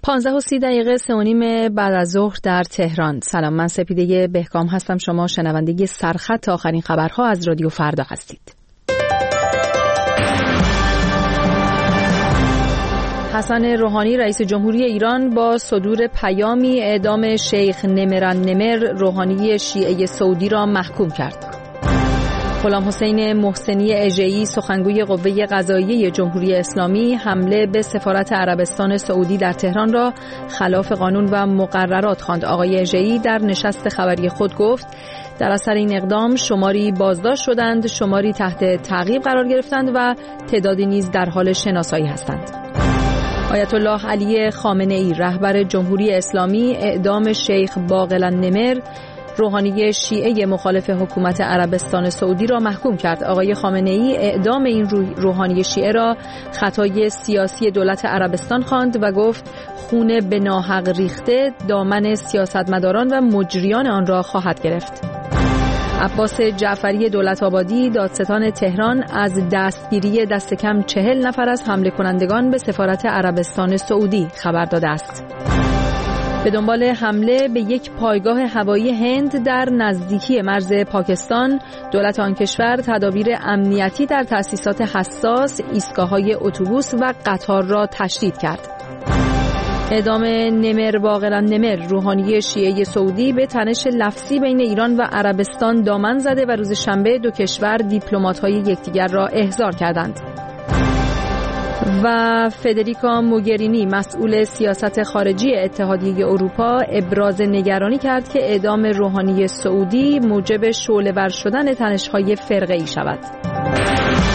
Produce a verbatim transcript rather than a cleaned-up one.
پانزده و سی دقیقه سه و نیم بعد از ظهر در تهران. سلام، من سپیده بهکام هستم. شما شنونده سرخط آخرین خبرها از رادیو فردا هستید. حسن روحانی رئیس جمهوری ایران با صدور پیامی اعدام شیخ نمران نمر روحانی شیعه سعودی را محکوم کرد. غلام حسین محسنی اژه‌ای سخنگوی قوه قضاییه جمهوری اسلامی حمله به سفارت عربستان سعودی در تهران را خلاف قانون و مقررات خواند. آقای اژه‌ای در نشست خبری خود گفت در اثر این اقدام شماری بازداشت شدند، شماری تحت تعقیب قرار گرفتند و تعدادی نیز در حال شناسایی هستند. آیت الله علی خامنه‌ای رهبر جمهوری اسلامی اعدام شیخ باقر النمر روحانی شیعه مخالف حکومت عربستان سعودی را محکوم کرد. آقای خامنه‌ای اعدام این روحانی شیعه را خطای سیاسی دولت عربستان خواند و گفت خون به ناحق ریخته دامن سیاستمداران و مجریان آن را خواهد گرفت. عباس جعفری دولت آبادی دادستان تهران از دستگیری دست کم چهل نفر از حمله کنندگان به سفارت عربستان سعودی خبر داده است. به دنبال حمله به یک پایگاه هوایی هند در نزدیکی مرز پاکستان، دولت آن کشور تدابیر امنیتی در تأسیسات حساس، ایستگاه‌های اتوبوس و قطار را تشدید کرد. اعدام نمر باقر النمر روحانی شیعه سعودی به تنش لفظی بین ایران و عربستان دامن زده و روز شنبه دو کشور دیپلمات‌های یکدیگر را احضار کردند. و فدریکا موگرینی مسئول سیاست خارجی اتحادیه اروپا ابراز نگرانی کرد که اعدام روحانی سعودی موجب شعله‌ور شدن تنش‌های فرقه‌ای شود.